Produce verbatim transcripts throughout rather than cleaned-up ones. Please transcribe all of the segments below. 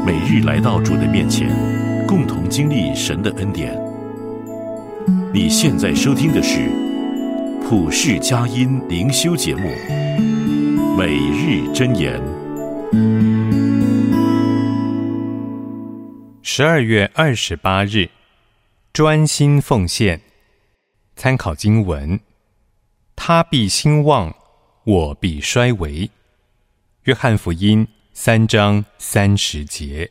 每日来到主的面前，共同经历神的恩典。你现在收听的是普世佳音灵修节目《每日箴言》。 十二月二十八日，专心奉献。参考经文：他必兴旺，我必衰微。约翰福音三章三十节。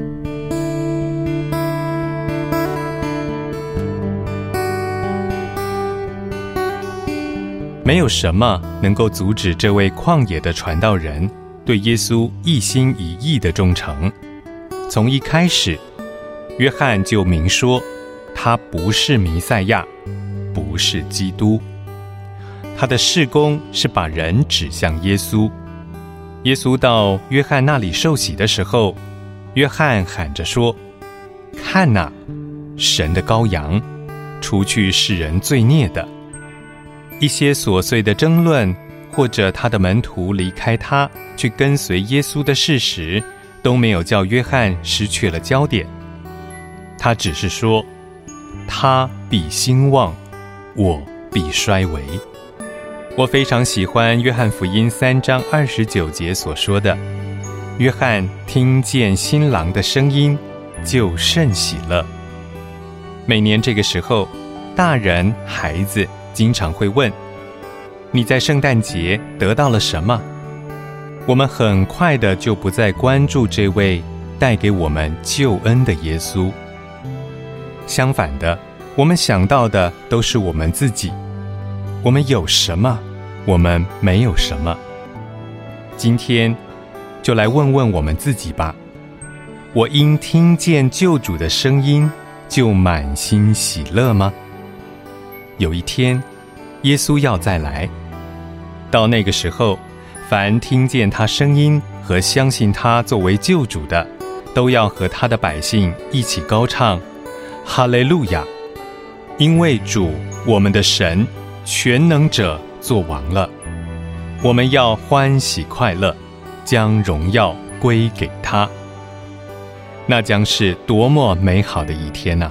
没有什么能够阻止这位旷野的传道人对耶稣一心一意的忠诚。从一开始，约翰就明说，他不是弥赛亚，不是基督。他的事工是把人指向耶稣。耶稣到约翰那里受洗的时候，约翰喊着说：看哪，神的羔羊，除去世人罪孽的。一些琐碎的争论，或者他的门徒离开他去跟随耶稣的事实，都没有叫约翰失去了焦点。他只是说，他必兴旺，我必衰微。我非常喜欢约翰福音三章二十九节所说的：约翰听见新郎的声音，就甚喜乐。每年这个时候，大人孩子经常会问：你在圣诞节得到了什么？我们很快的就不再关注这位带给我们救恩的耶稣。相反的，我们想到的都是我们自己。我们有什么？我们没有什么？今天就来问问我们自己吧。我因听见救主的声音，就满心喜乐吗？有一天，耶稣要再来，到那个时候，凡听见他声音和相信他作为救主的，都要和他的百姓一起高唱哈利路亚，因为主我们的神全能者作王了。我们要欢喜快乐，将荣耀归给他。那将是多么美好的一天啊！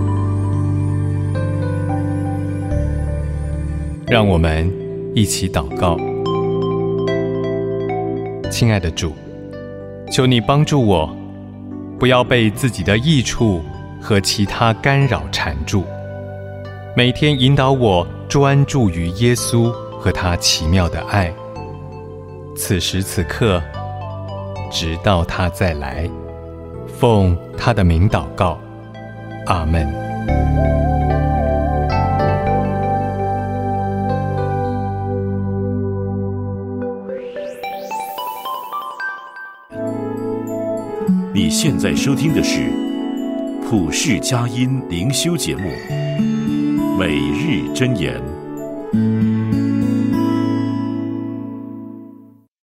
让我们一起祷告。亲爱的主，求你帮助我，不要被自己的益处和其他干扰缠住，每天引导我专注于耶稣和他奇妙的爱。此时此刻，直到他再来，奉他的名祷告，阿们。 你现在收听的是普世佳音灵修节目《每日箴言》。